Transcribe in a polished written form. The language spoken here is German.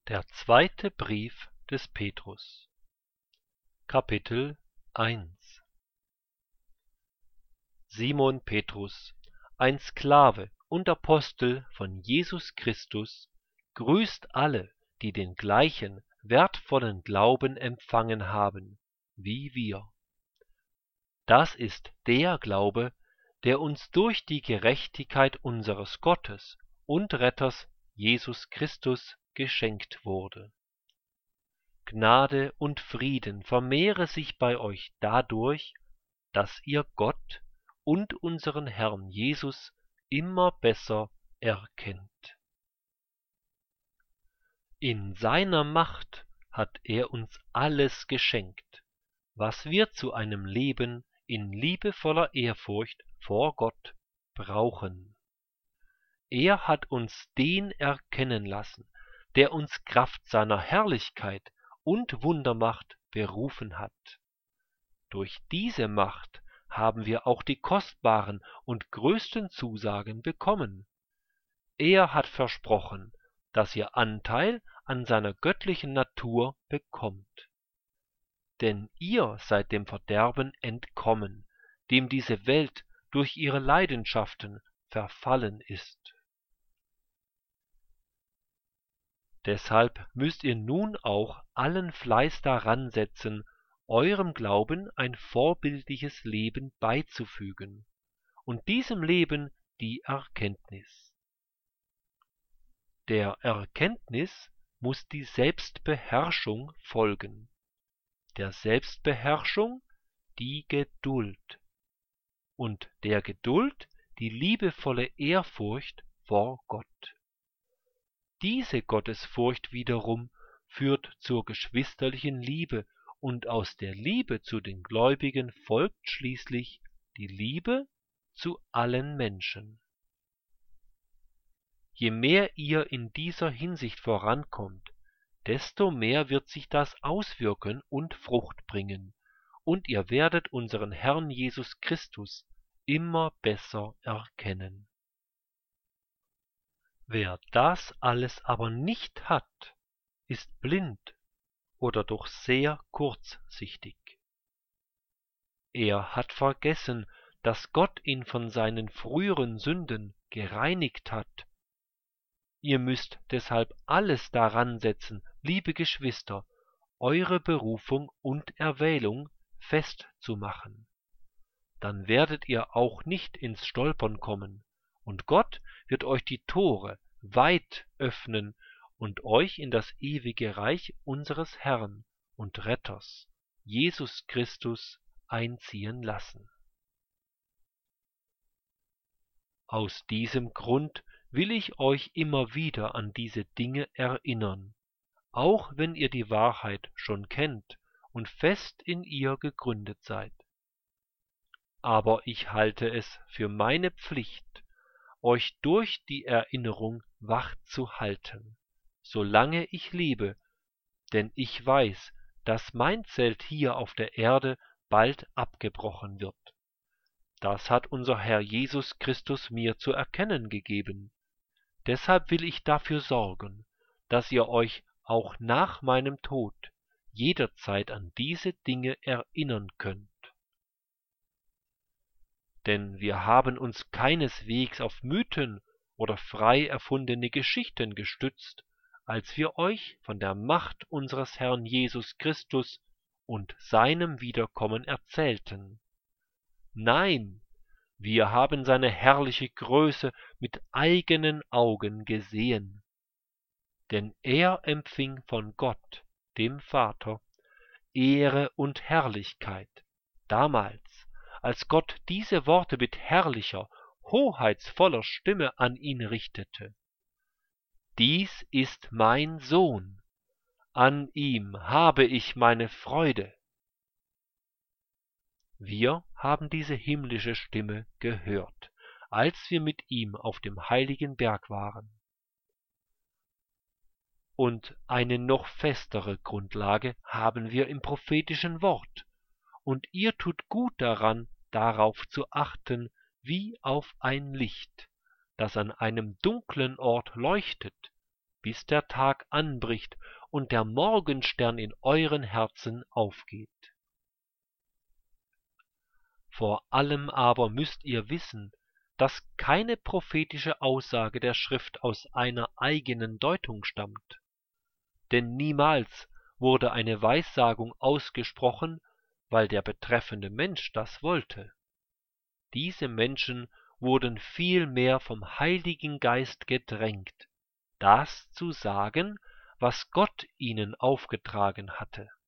Der zweite Brief des Petrus, Kapitel 1. Simon Petrus, ein Sklave und Apostel von Jesus Christus, grüßt alle, die den gleichen wertvollen Glauben empfangen haben, wie wir. Das ist der Glaube, der uns durch die Gerechtigkeit unseres Gottes und Retters Jesus Christus geschenkt wurde. Gnade und Frieden vermehre sich bei euch dadurch, dass ihr Gott und unseren Herrn Jesus immer besser erkennt. In seiner Macht hat er uns alles geschenkt, was wir zu einem Leben in liebevoller Ehrfurcht vor Gott brauchen. Er hat uns den erkennen lassen, der uns Kraft seiner Herrlichkeit und Wundermacht berufen hat. Durch diese Macht haben wir auch die kostbaren und größten Zusagen bekommen. Er hat versprochen, dass ihr Anteil an seiner göttlichen Natur bekommt. Denn ihr seid dem Verderben entkommen, dem diese Welt durch ihre Leidenschaften verfallen ist. Deshalb müsst ihr nun auch allen Fleiß daran setzen, eurem Glauben ein vorbildliches Leben beizufügen und diesem Leben die Erkenntnis. Der Erkenntnis muss die Selbstbeherrschung folgen, der Selbstbeherrschung die Geduld und der Geduld die liebevolle Ehrfurcht vor Gott. Diese Gottesfurcht wiederum führt zur geschwisterlichen Liebe und aus der Liebe zu den Gläubigen folgt schließlich die Liebe zu allen Menschen. Je mehr ihr in dieser Hinsicht vorankommt, desto mehr wird sich das auswirken und Frucht bringen, und ihr werdet unseren Herrn Jesus Christus immer besser erkennen. Wer das alles aber nicht hat, ist blind oder doch sehr kurzsichtig. Er hat vergessen, dass Gott ihn von seinen früheren Sünden gereinigt hat. Ihr müsst deshalb alles daran setzen, liebe Geschwister, eure Berufung und Erwählung festzumachen. Dann werdet ihr auch nicht ins Stolpern kommen, und Gott wird euch die Tore weit öffnen und euch in das ewige Reich unseres Herrn und Retters, Jesus Christus, einziehen lassen. Aus diesem Grund will ich euch immer wieder an diese Dinge erinnern, auch wenn ihr die Wahrheit schon kennt und fest in ihr gegründet seid. Aber ich halte es für meine Pflicht, euch durch die Erinnerung wach zu halten, solange ich lebe, denn ich weiß, dass mein Zelt hier auf der Erde bald abgebrochen wird. Das hat unser Herr Jesus Christus mir zu erkennen gegeben. Deshalb will ich dafür sorgen, dass ihr euch auch nach meinem Tod jederzeit an diese Dinge erinnern könnt. Denn wir haben uns keineswegs auf Mythen oder frei erfundene Geschichten gestützt, als wir euch von der Macht unseres Herrn Jesus Christus und seinem Wiederkommen erzählten. Nein, wir haben seine herrliche Größe mit eigenen Augen gesehen. Denn er empfing von Gott, dem Vater, Ehre und Herrlichkeit, damals, als Gott diese Worte mit herrlicher, hoheitsvoller Stimme an ihn richtete. Dies ist mein Sohn, an ihm habe ich meine Freude. Wir haben diese himmlische Stimme gehört, als wir mit ihm auf dem heiligen Berg waren. Und eine noch festere Grundlage haben wir im prophetischen Wort, und ihr tut gut daran, darauf zu achten, wie auf ein Licht, das an einem dunklen Ort leuchtet, bis der Tag anbricht und der Morgenstern in euren Herzen aufgeht. Vor allem aber müsst ihr wissen, dass keine prophetische Aussage der Schrift aus einer eigenen Deutung stammt. Denn niemals wurde eine Weissagung ausgesprochen, weil der betreffende Mensch das wollte. Diese Menschen wurden vielmehr vom Heiligen Geist gedrängt, das zu sagen, was Gott ihnen aufgetragen hatte.